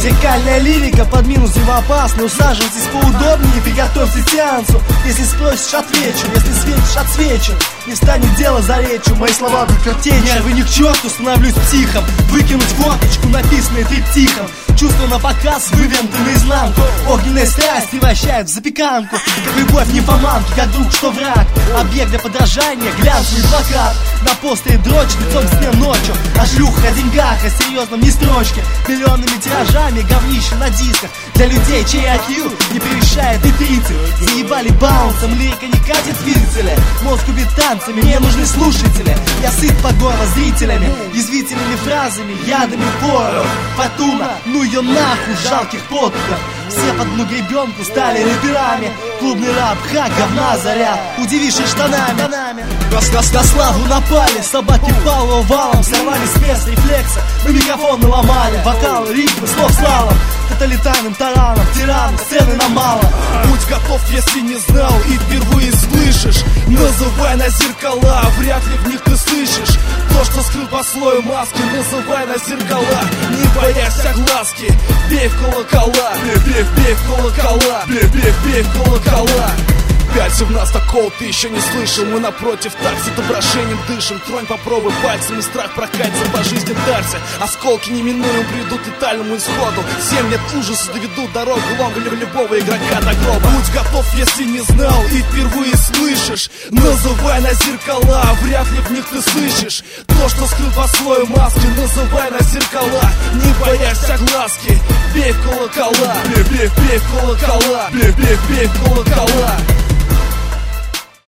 Зеркальная лирика под минус опасна. Усаживайтесь поудобнее и приготовьте сеансу. Если спросишь, отвечу, если светишь, отсвечу. Не станет дело за речью, мои слова будут картечь. Нервы ни к черту, становлюсь психом. Выкинуть форточку, написанную триптихом. Чувства на показ, вывернуты наизнанку. Огненная страсть превращает в запеканку. Как любовь нимфоманки, как друг, что враг. Объект для подражания, глянцевый плакат. На постере дрочь, лицом к стене ночью. А шлюха о деньгах, о серьезном не строчке. Миллионными тиражами, говнище на дисках. Для людей, чей IQ не превышает и 30. Заебали баунсом, лирика не катит, видите ли. Мозг убит танцами, мне нужны слушатели. Я сыт по горло зрителями, язвительными фразами, ядами пору. Фортуна, ну ее нахуй, жалких подкупов. Все под одну гребенку стали рэперами. Клубный рап, ха, говна заря. Удивишь и штанами. На славу напали, собаки Павлова валом. Сорвали с места рефлекса, мы микрофон наломали. Вокал, ритмы, слов слалом. Тоталитарным тараном, тираном, сцены на мало. Будь готов, если не знал и впервые слышишь. Называй на зеркала, вряд ли в них ты слышишь. То, что скрыл по слою маски, называй на зеркала. Не боясь огласки, бей в колокола. Бей в колокола, бей в колокола. Пялься в нас, такого ты еще не слышал. Мы напротив так с отображением дышим. Тронь, попробуй пальцем, и страх прокатится по жизни дальше. Осколки неминуемо приведут к летальному исходу. 7 лет ужаса доведут дорогу лонга любого игрока до гроба. Будь готов, если не знал и впервые слышишь. Называй на зеркала, вряд ли в них ты слышишь. То, что скрыл по слою маски, называй на зеркала. Не боясь огласки, бей в колокола. Бей в колокола, бей в колокола.